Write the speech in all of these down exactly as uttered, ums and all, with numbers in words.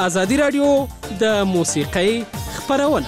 ازادي راډیو د موسیقۍ خپرونه.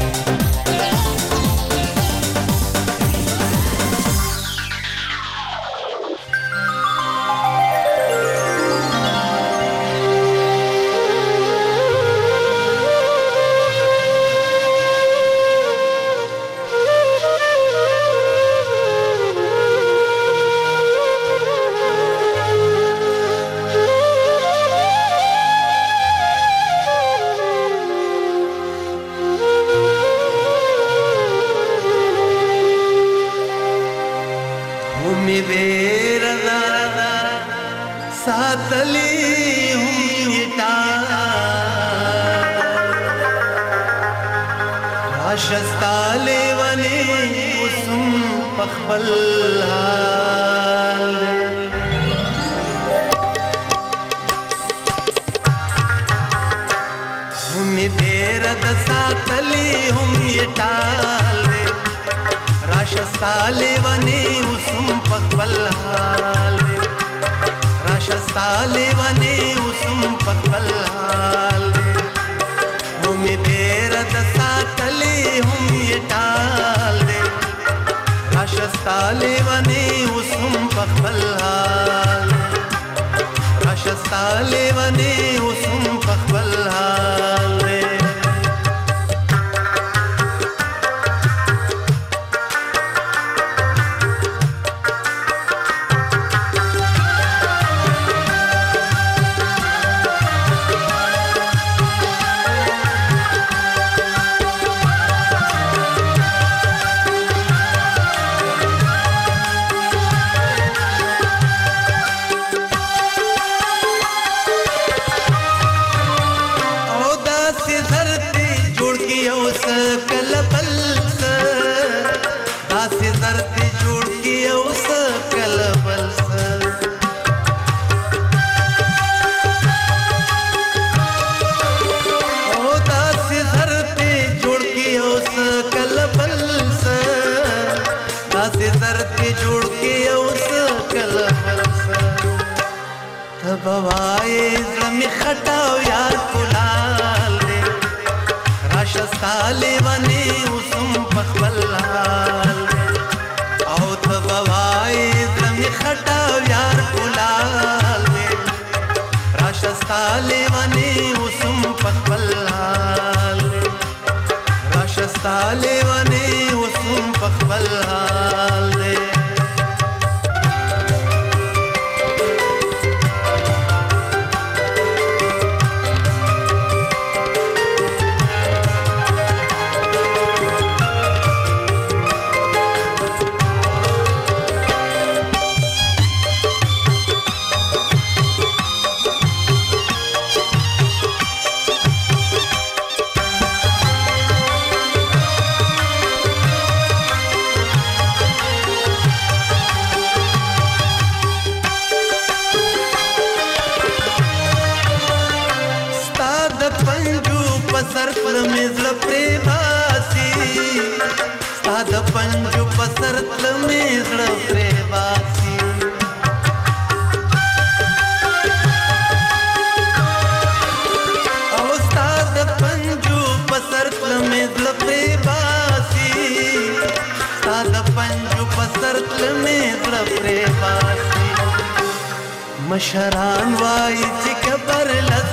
مشران وای چې کبر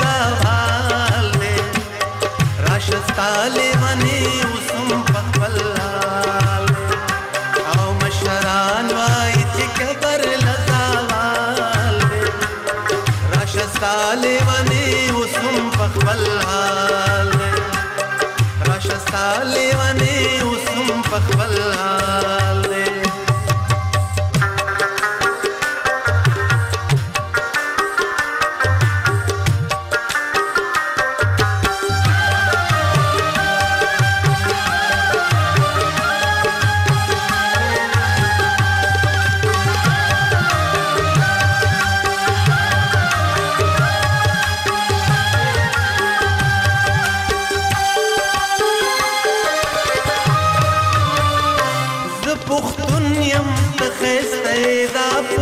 لزاوال دې راشستاله ونی وسم پخپل حال او مشران وای چې کبر لزاوال دې راشستاله ونی وسم پخپل حال راشستاله ونی وسم پخپل حال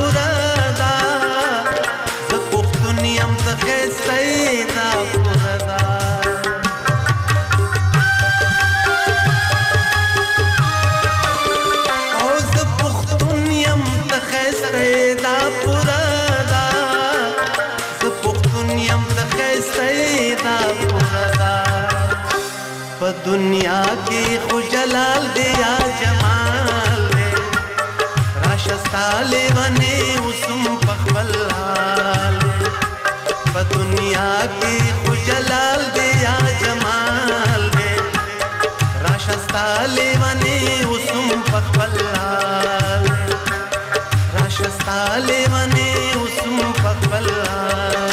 خیسته دا پوردا په دنیا کې خو جلال دی یا جمال دی راشه ستا لیونې اوسم په خپل حال دی په دنیا کې خو جلال دی یا جمال دی راشه ستا لیونې اوسم په خپل حال دی راشه ستا لیونې اوسم په خپل حال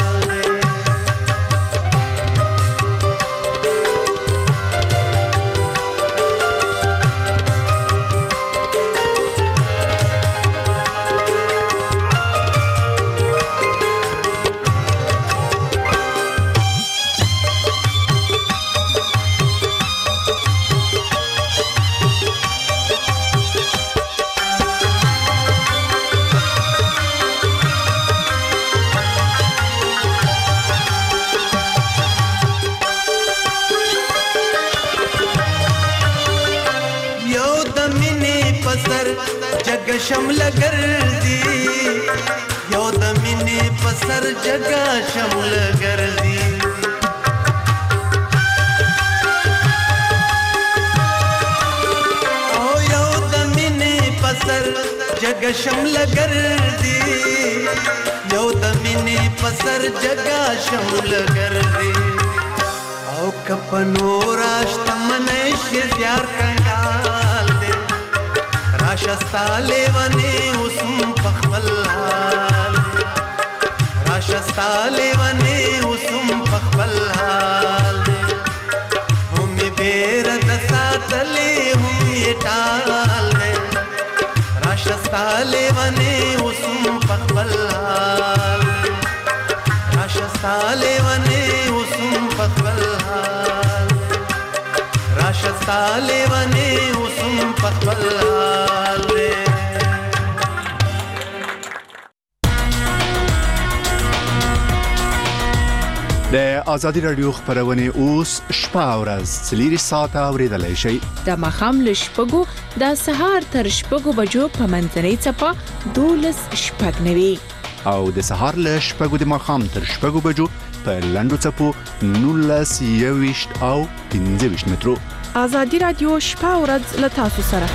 شمل ګرځي یو د مینې په سر جګه شمل ګرځي او یو د مینې په سر جګه شمل ګرځي یو د مینې په سر جګه شمل ګرځي او کپنو راشتمنه شي زیار کنګال دی راشه ستا لیونې اوسم په خپل حال راشه ستا لیونې اوسم په خپل حال هم یې بیره د ساتلې هم یې ټال دی راشه ستا لیونې اوسم په خپل حال راشه ستا لیونې اوسم په خپل حال راشه ستا لیونې اوسم په خپل حال د ازادي رادیو خبرونه اوس شپه او ورځ څلوري ساعته اوریدلای شئ د مخام له شپږو د سهار تر شپږو بجو په منځنۍ څپه دولس شپږ نوي او د سهار له شپږو د مخام تر شپږو بجو په لنډو څپو نولس یويشت او پنځه ویشت مترو ازادي رادیو شپه او ورځ له تاسو سره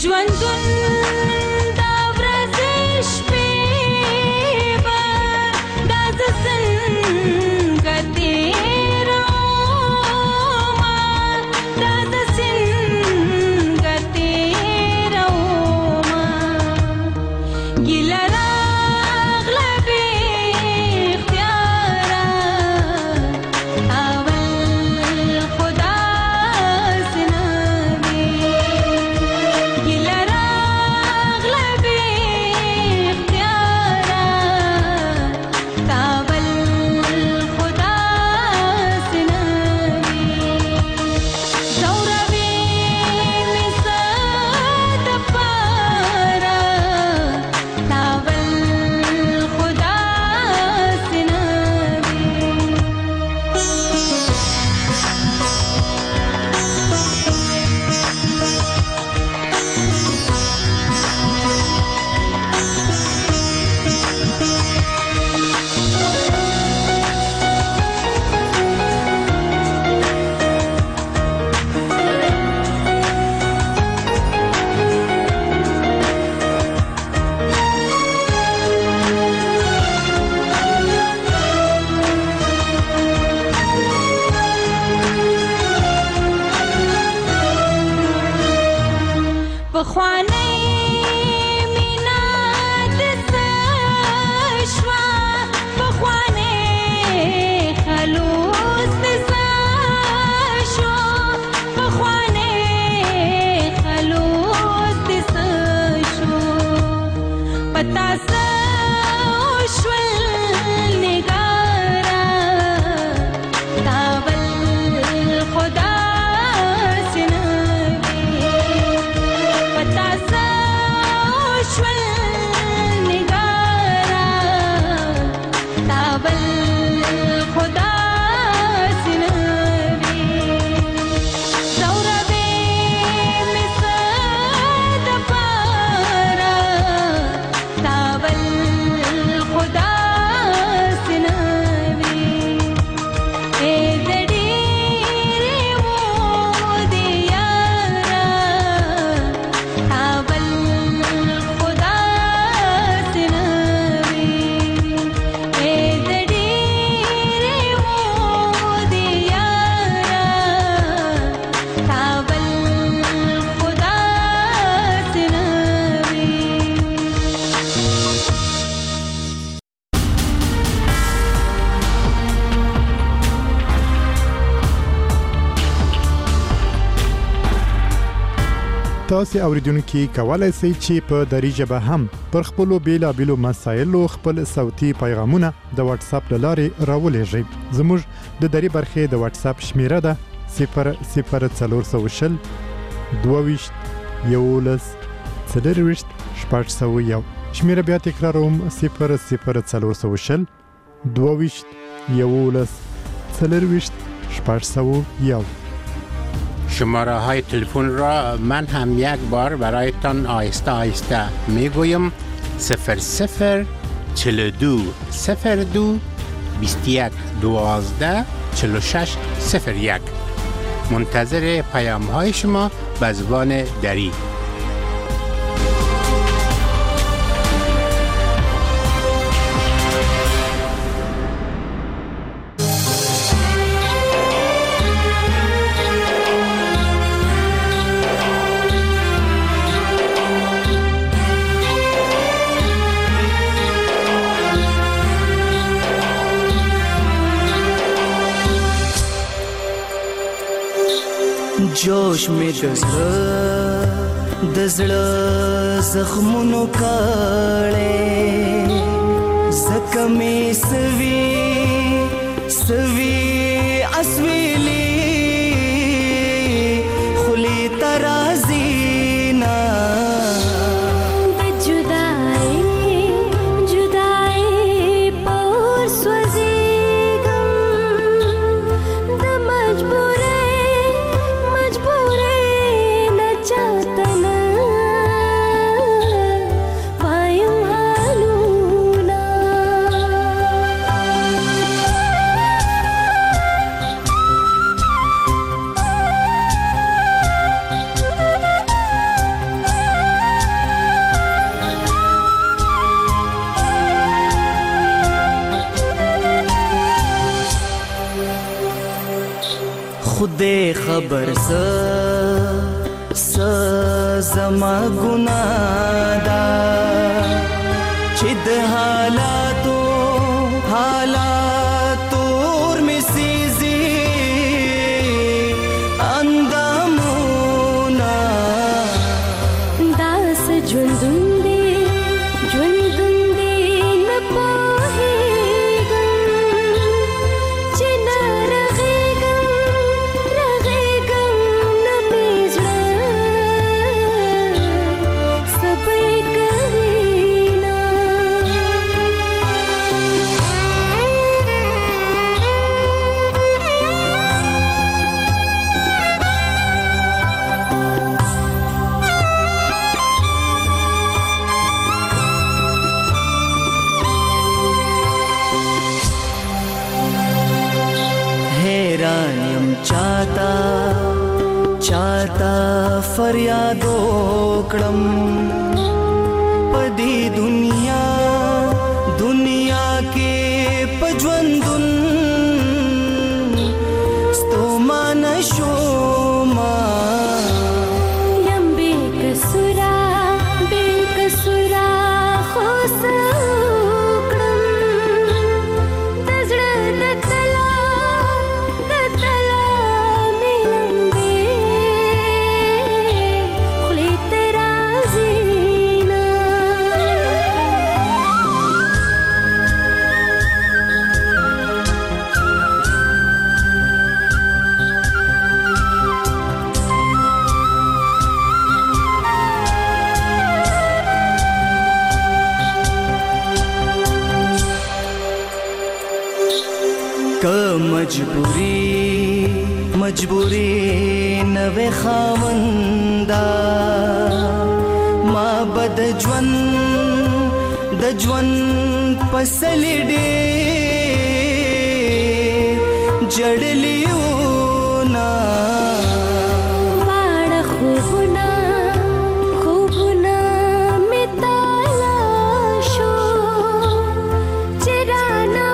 تاسو اوریدونکو کولای شئ چې په دری ژبه هم پر خپل بیلابېلو مسایلو خپل صوتي پیغامونه د واتس اپ لارې راولېږئ. زموږ د دری برخې د واتس اپ شمیره ده صفر صفر څلور سوه شل دوه یولس څلرویشت شپږ سوه یو. شمیره بیا تکراروم صفر صفر څلور سوه شل دوه یولس څلرویشت شپږ سوه یو. شماره های تلفن را من هم یک بار برایتان آهسته آهسته میگویم صفر صفر چهل و دو صفر دو بیست و یک دوازده چهل و شش صفر یک. منتظر پیام های شما به زبان دری. जोश में दज़ड़ दज़ड़ ज़ख्मों काले ज़ख्मे सवी सवी असवीली खुली तराज़ीना خدای خبر س س زما ګناه ده چې د حالاتو حالاتو ور مې سيزي اندامونه داس ژوندون دي ژوندون دي نه پوهېږم چې نه رغېږم رغېږم نه مې زړه صبر کوي نه حیران یم چاته چاته فریاد وکړم په دې دنیا دنیا کې په ژوندون ستومانه شومه یم بې کسوره بې کسوره خو څه وکړم د زړه د تلا د تلا مې لمبې خولې ته راځي نه که مجبوری مجبوری نوې خاوندا ما بد ژوند د ژوند پسلې ډېر جړلیونه واړه خوبونه خوبونه مې تالاشو چې رانه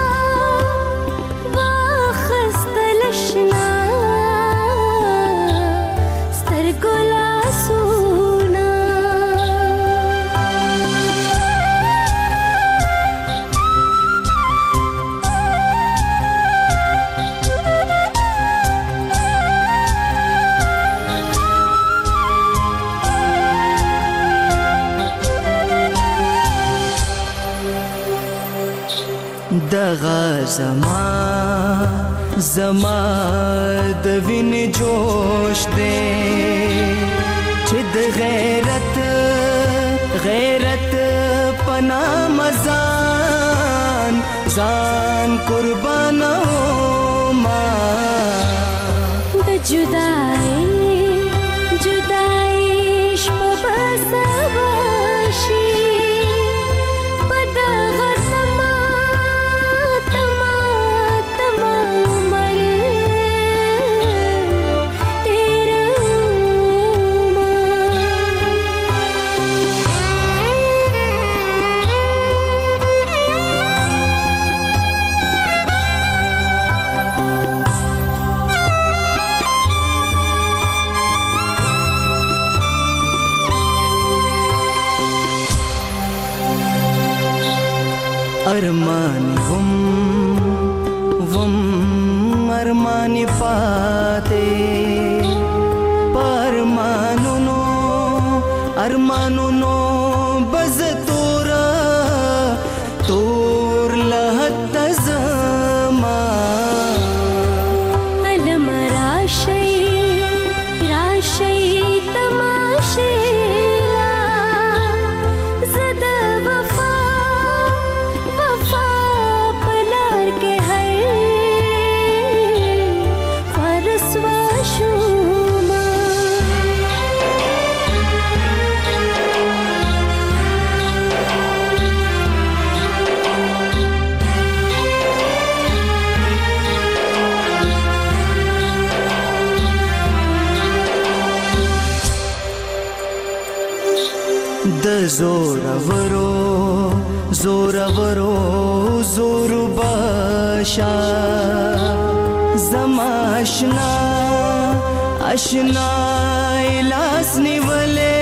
واخیستل شنه سترګو لاسونه دغه زما زما د وینې جوش دی چې د غیرت غیرت پنا مزان ځان قربانوما د جدای جدای شپه به سبا شي په دغه زما تما تما عمر ارمانی وم وم ارمانی پاتے پارمانونو ارمانونو بز تورا تور لحت زما علم راشي راشي تماشي زد وفا وفا پلار کے ہے فرسوا شوما د زورورو زورورو زور باشا زما آشنا آشنا لاس نیولې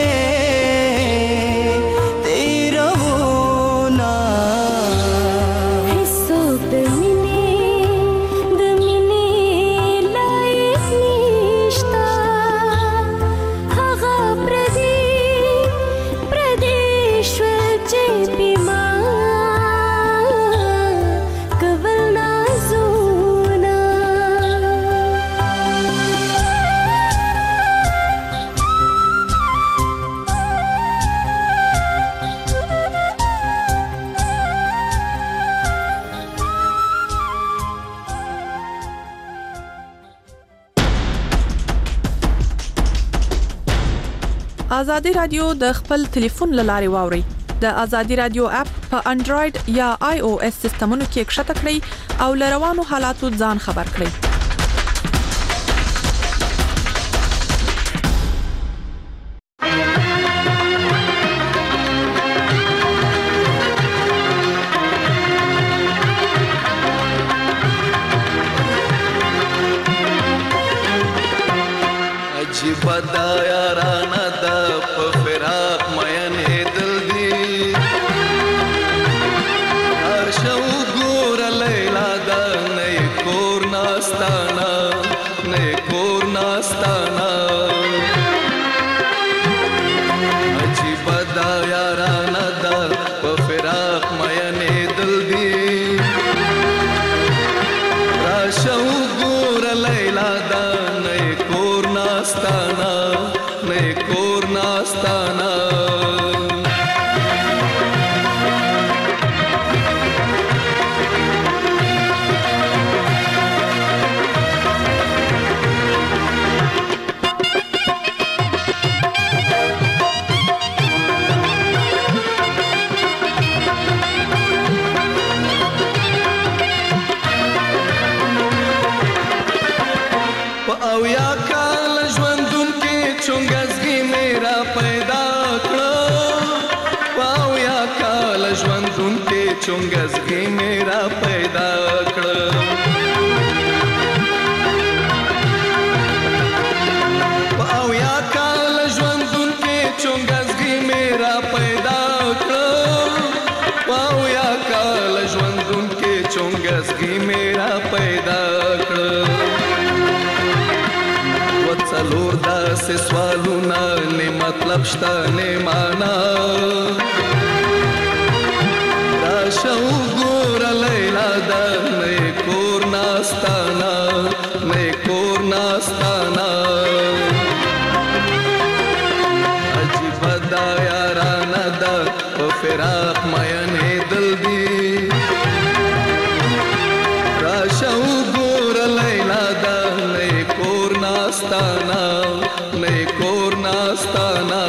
ازادي رادیو د خپل ټلیفون لاري واوري د ازادي رادیو اپ په انډراید یا آی او اس سیستمونو کې ښکته کړئ او لروانو حالاتو ځان خبر کړئ. بدا یارانا دا په فراق مینې دل دی هر شو ګور لیلا دا نه کور ناستانا نه کور ناستانا اجي بدا یارانا دا په فراق مینې دل دی هر شو ګور لیلا دا نه کور ناستانا نه کور ناستانا او یا کال ژوندون کې چونګزګي میرا پیدا کړو او یا کال ژوندون کې چونګزګي میرا پیدا کړو او یا کال ژوندون کې چونګزګي میرا پیدا کړو او یا کال ژوندون کې چونګزګي میرا پیدا کړو څلور داسې سوالونه نه مطلب شته نه معنا راشه وګوره لیلا دا نه کور ناستانا نه کور ناستانا عجیبه دا یارانه دا په فراق مینې دل دی راشه وګوره لیلا دا نه کور ناستانا نه کور ناستانا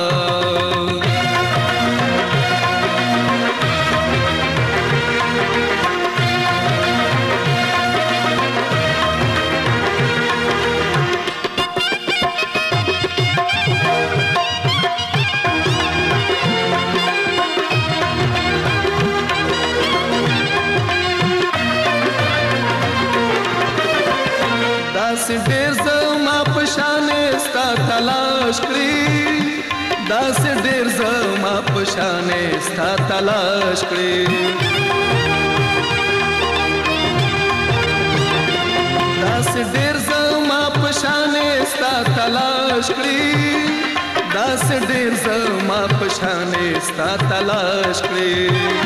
داسې ډېر زما په شانې ستا تلاش کړي داسې ډېر زما په شانې ستا تلاش کړي داسې ډېر زما په شانې ستا تلاش کړي داسې ډېر زما په شانې ستا تلاش کړي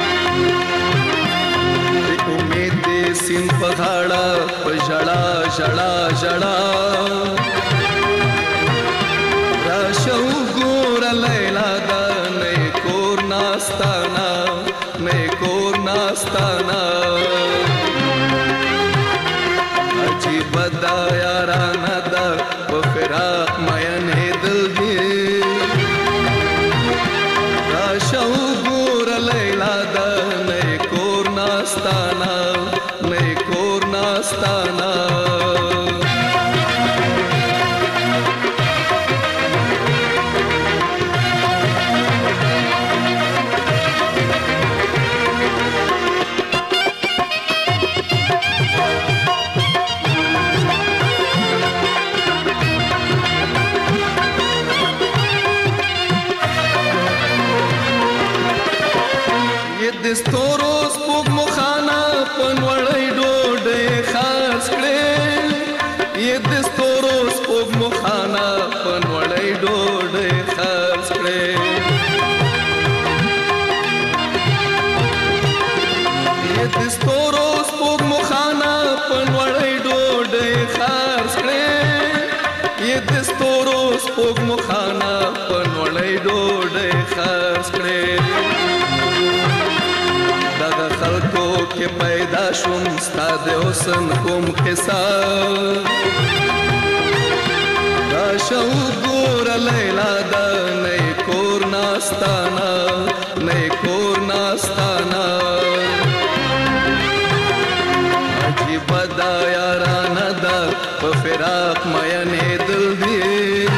امید دې سیند په غاړه په ژړا ژړا ژړا راشه وګوره لیلا دا نه کور ناستانا نه کور ناستانا عجیبه دا یارانه دا په فراق مینې دل دی راشه وګوره لیلا دا نه کور ناستانا نه کور ناستانا دستورو سپوږ مخانه پنوړی ډوډۍ خاص کړې یې دستورو سپوږ مخانه پنوړی ډوډۍ خاص کړې یې دستورو سپوږ مخانه پنوړی ډوډۍ خاص کړې یې دستورو سپوږ مخانه پنوړی ډوډۍ خاص کړې دغه خلکو کې پیدا شوم ستا د حسن کوم قصه راشه وګوره لیلا دا نه کور ناستانه نه کور ناستانه عجیبه دا یارانه ده په فراق مینې دل دی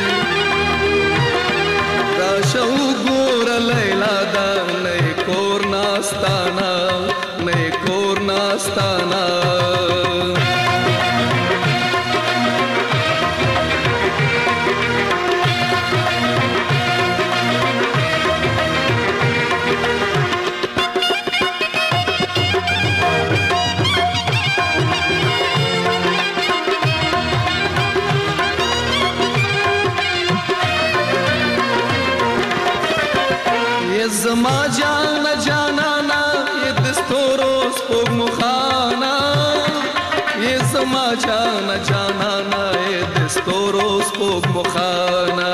راشه وګوره لیلا دا نه کور ناستانه نه کور ناستانه زما جان جانانا یہ دستورو سپوږ مخانا یہ زما جان جانانا یہ دستورو سپوږ مخانا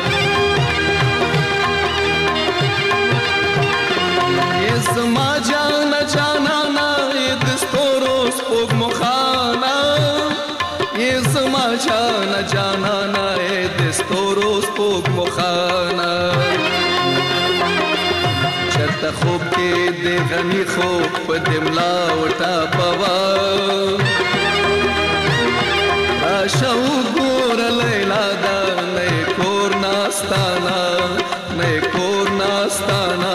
یہ زما جان جانانا یہ دستورو سپوږ مخانا یہ زما جان جانانا یہ دستورو سپوږ مخانا چرته خوب کې د غني خوب په دملا وټا پوا راشه وګوره لیلا دا نه کور ناستانه نه کور ناستانه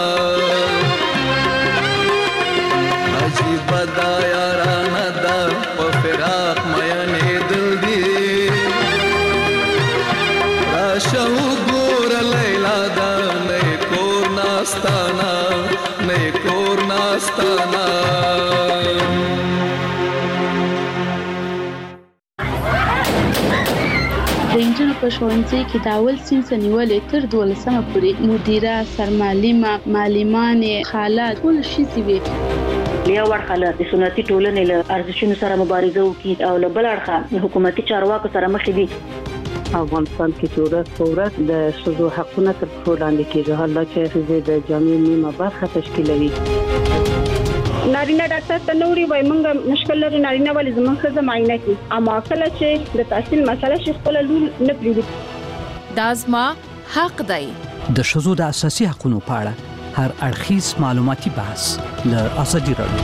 عجیبه دا یارانه ده په فراق مینې دل دی راشه وګوره لیلا دا نه کور ناستانه نه کور ناستانه د انجنونو په ښوونځي کې د اول صنف نیولې تر دولسمه پورې مدیره سرمعلمه معلمانې خاله ټول ښځې وي یو ورخه د سنتي ټولنې له ارزښتونو سره مبارزه وکړي او له بل اړخه حکومتي چارواکو سره مخ دي افغانستان کې چې ورځ په ورځ د ښځو حقونه تر پښو لاندې کېږي حالا چې ښځې د جامعې نیمه برخه تشکیلوي نارینه ډاکټر ته نوري وای مونږ مشکل لري نارینه ولې زموږ ښځه معاینه کوي اما کله چې د تحصیل مسله شي خپل لور نه پریږدي دا زما حق دی د ښځو د اساسي حقوقو په اړه هر اړخیز معلوماتي بحث د ازادي راډیو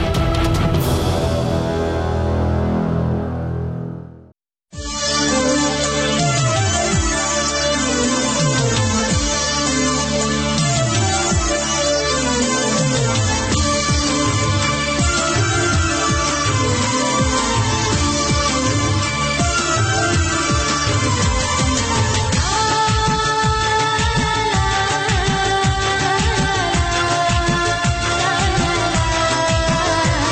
la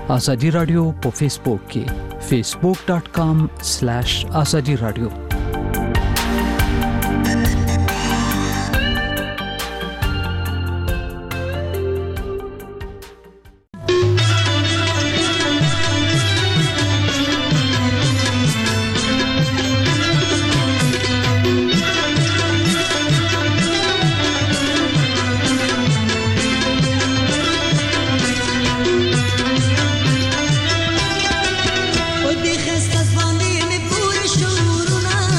ازادي رادیو په فیسبوک کې فیسبوک ډاٹ کام سلیش ازادي رادیو. خسته ځواني مې پوره شعورونه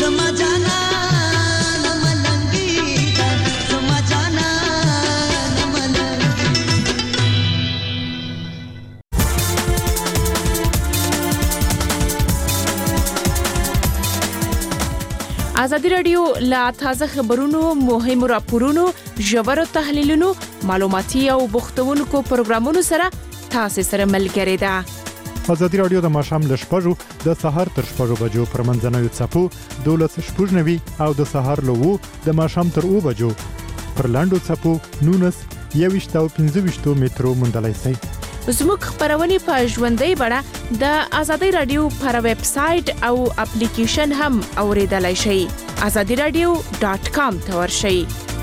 زما جانا نملنګي زما جانا ازادي رادیو لا تازه خبرونو مهم راپورونو ژور تحلیلونو معلوماتي او بوختونکو پروګرامونو سره تاسو سره ملګری ده. ازادي رادیو د ماښام ل شپږو د سهار تر شپږو بجو پر منځنوي څپو دولس شپږنوي او د سهار له وو د ماښام تر اوو بجو پر لاندو څپو نونس یويشت او پنځه ویشت مترو مندلای سي. زموږ خبرونه په ژوندۍ بڼه د ازادي رادیو پر ویب سټ او اپلیکیشن هم اوریدلای شئ. azadi radio dot com ته ورشئ.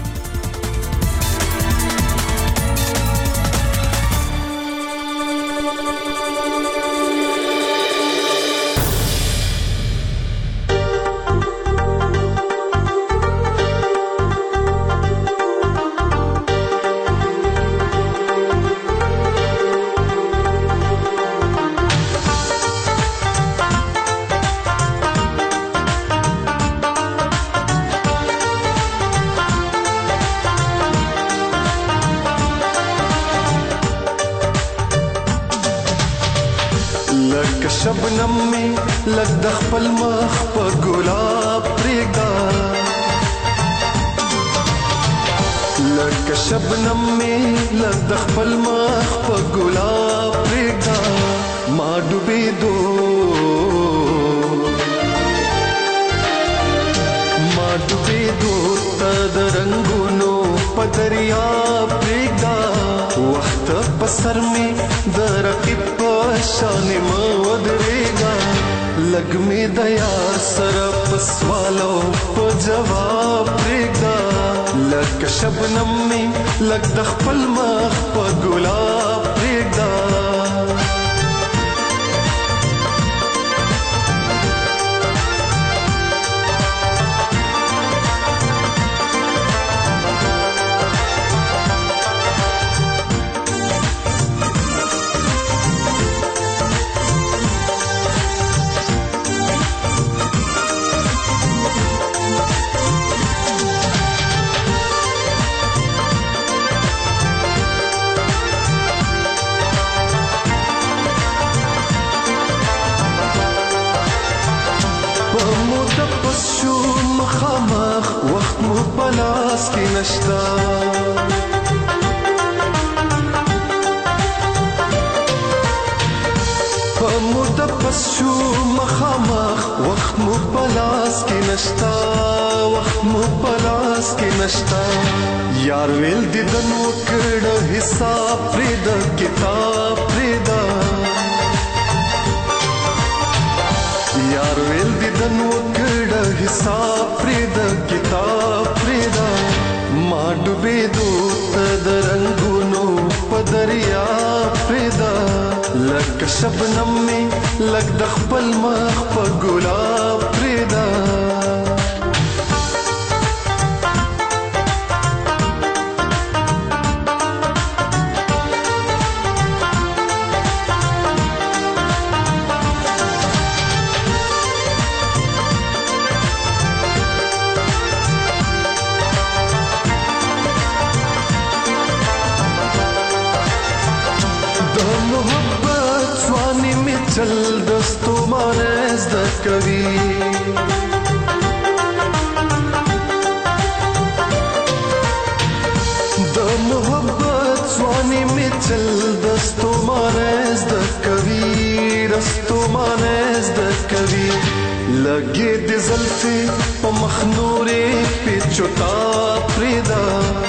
शबनम में लग द खपल मख प गुलाब प्रेगा लग शबनम में लग द खपल मख प गुलाब प्रेगा मा डूबे दो मा डूबे दो तद रंगुनो पदरिया प्रेगा वक्त पसर में दरक़िब शान मदरेगा लग में दया सरप सवालो प जवाब देगा लग शबनम में लग दखपल मख प गुलाब देगा مخامخ وقت مو بلاس کی نشتا مدبس شو مخامخ وقت مو بلاس کی نشتا وقت مو بلاس کی نشتا یار ویل دی دنو کړه حساب پرې د کتاب پرې دا یار ویل دی دنو کړه حساب پرې د کتاب پرې دا ما ډوبې دو د رنگونو په دریا پرې دا لکه شبنم می لک د خپل مخ په ګلاب پرې دا चल दस्तो मानस द कवि द मोहब्बत स्वानी में चल दस्तो मानस द कवि रस्तो मानस द कवि लगे द ज़ल्फ़े प मखनूरे पे चुता प्रेदा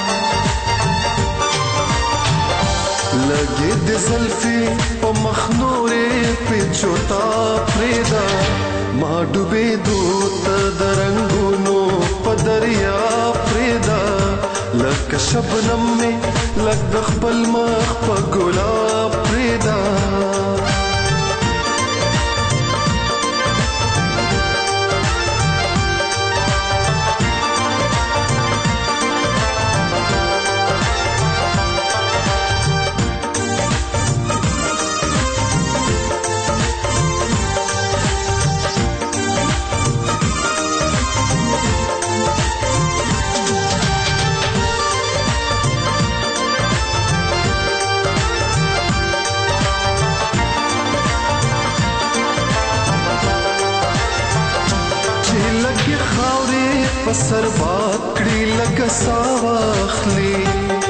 लगे द ज़ल्फ़े प मखनूरे पे चोता प्रेदा मा डूबे दो त रंगूनो प दरिया प्रेदा लग शबनम में लग द खपल मख प गुलाब प्रेदा پسر باد کړي لکه سا واخلي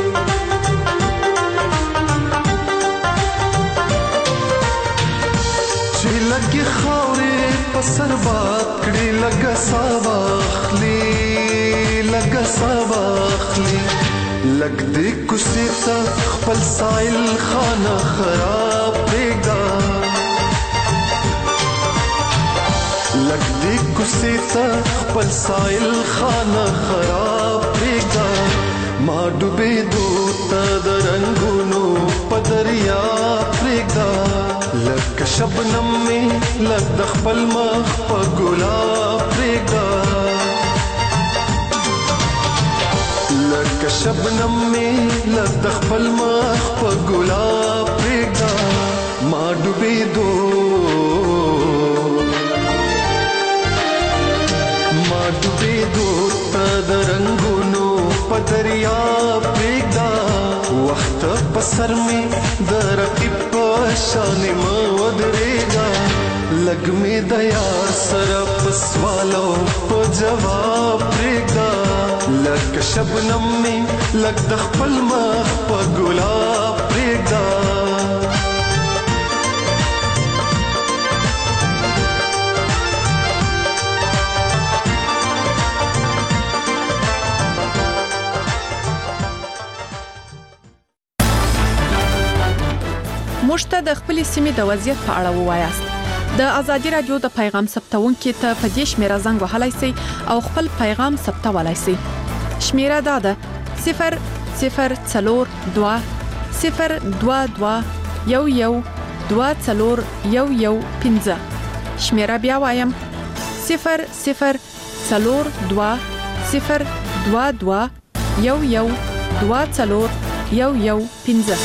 چې لګي خاورې پسر باد کړي لکه سا واخلي لکه سا واخلي لګ دې کوڅې ته خپل سایل خانه خراب پرېږده لګ دې کوڅې ته خپل سایل خانه خراب پرېږده ما ډوبېدو ته د رنګونو په دریا پرېږده لکه شبنم مې لګ د خپل مخ په ګلاب پرېږده لکه شبنم مې لګ د خپل مخ په ګلاب پرېږده ما ډوبېدو ما ډوبېدو ته د رنګونو په دریا پرېږده وخت په سر مې د رقیب په شانې مه ودرېږه لګ مې د یار سره په سوالو په جواب پرېږده لکه شبنم مې لګ د خپل مخ په ګلاب پرېږده موږ ته د خپل سیمې د وضعیت په اړه ووایاست د ازادي رادیو د پیغام ثبتونکو ته په دې شمیره زنګ وهلای شئ او خپل پیغام ثبتولای شئ شمیره دا ده صفر صفر څلور دوه صفر دوه دوه یو یو دوه څلور یو یو پنځه شمیره بیا وایم صفر صفر څلور دوه صفر دوه دوه یو یو دوه څلور یو یو پنځه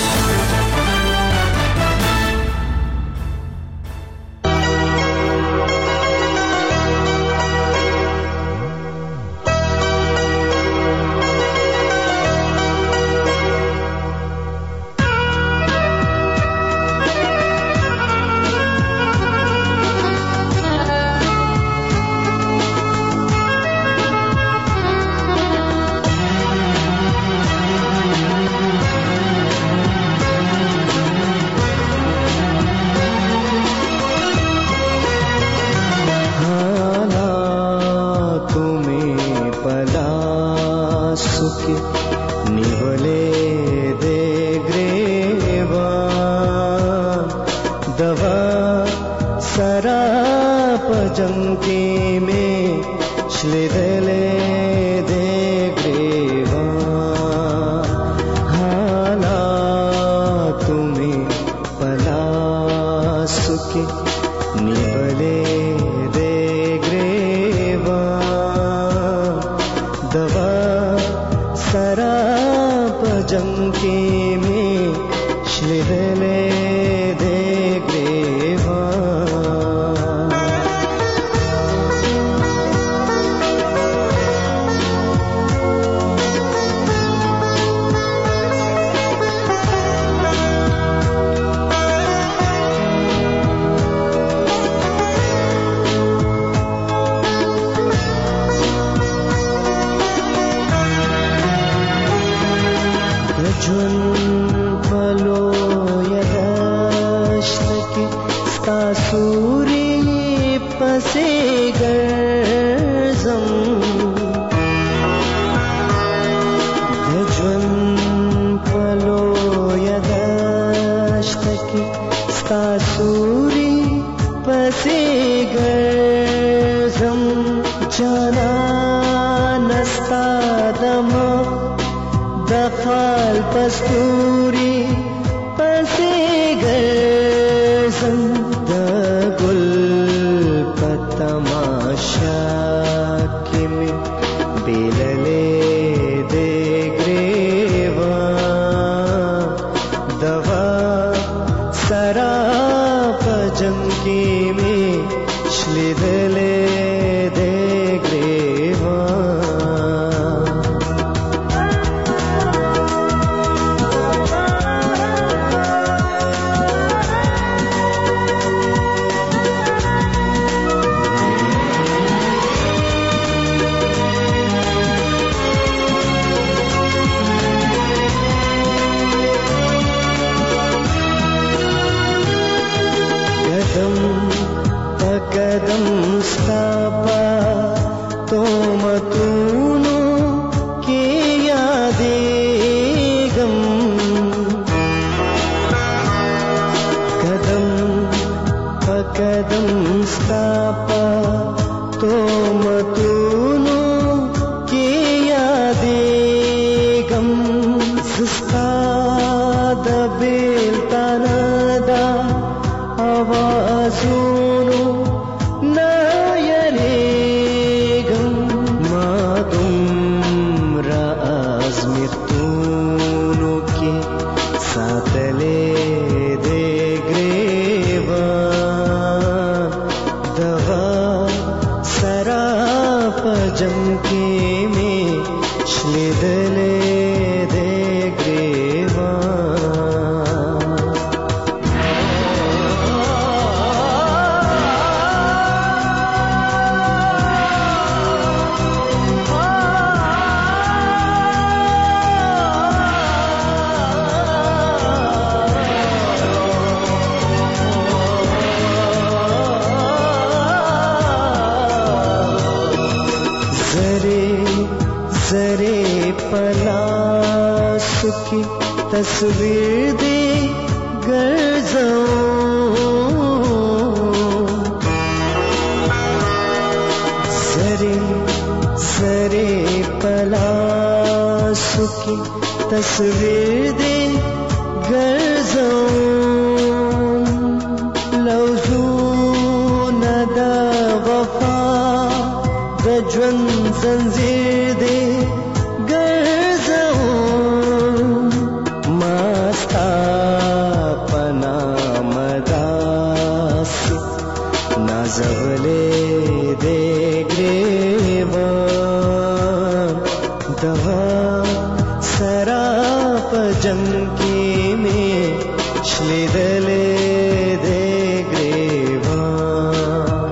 تومتونو کې یادېږم قدم په قدم ستا په تومتونو کې یادېږم ستا د بیلتانه دا آوازونو نه یریږم ما دومره ازمیښتونو کې ساتلې دې ګریوان دغه سرا په جم کې مې شلیدلې دې ګریوان زره پلاسو کی تصویر دے گرزاؤں زره زره پلاسو کی تصویر دے گرزاؤں لوزون دا وفا د ژوند زنځیر دې ګرځوم ما ستا په نامه داسې نازولې دې ګریوان دغه سرا په جنګ کې مې شلیدلې دې ګریوان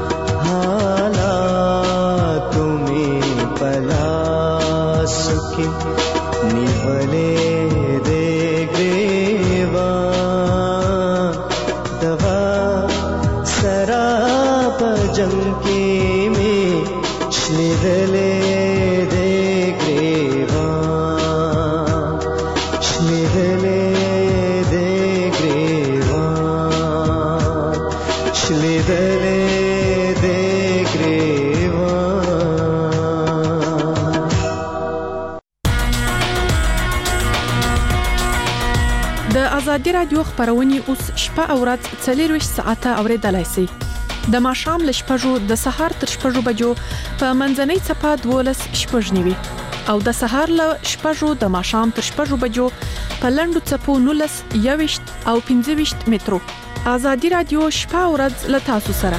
پلاسکی نیولے دے گریوان دغا سرا پا جنگ کی میں شلیدلے دے گریوان شلیدلے دے گریوان شلیدلے دے گریوان د ازادي رادیو خبرونه اوس شپه او ورځ څلورویشت ساعته اوریدلای شئ د ماښام ل شپږو د سهار تر شپږو بجو په منځنۍ صفه دولس شپږ نیوي او د سهار ل شپږو د ماښام تر شپږو بجو په لندو صفو نولس یويشت او پنځه ویشت مترو ازادي رادیو شپه او ورځ ل تاسو سره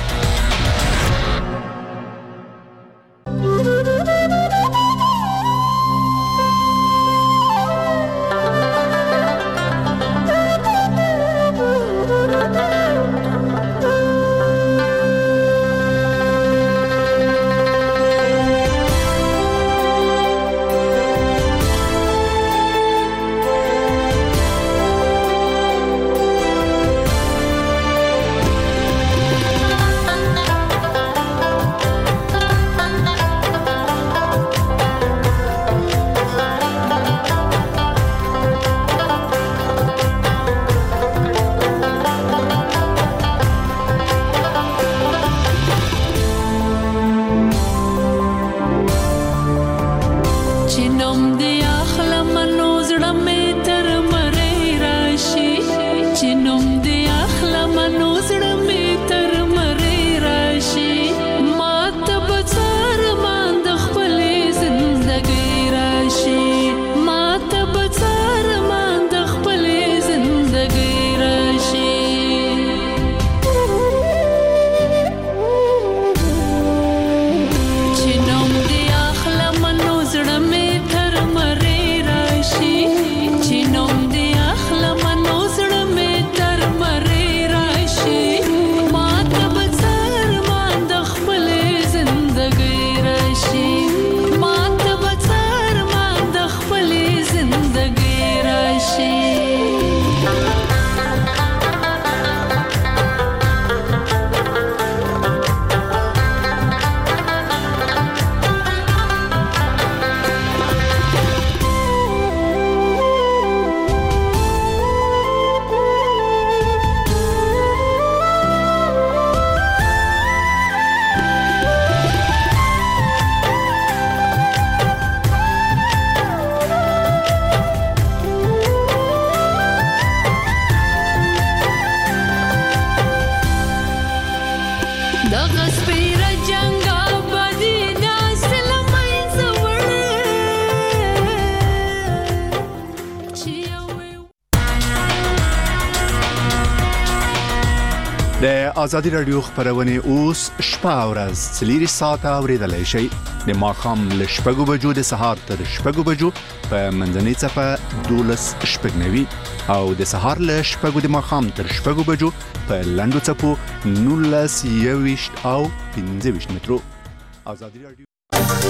ازادي رادیو خبرونه اوس شپه او ورځ څلوري ساعته اوریدلای شئ د ماښام له شپږو بجو د سهار تر شپږو بجو په منځنۍ څپه دولس شپږ نوي او د سهار له شپږو د ماښام تر شپږو بجو په لنډو څپو نولس یوویشت او پنځه ویشت مترو. ازادي رادیو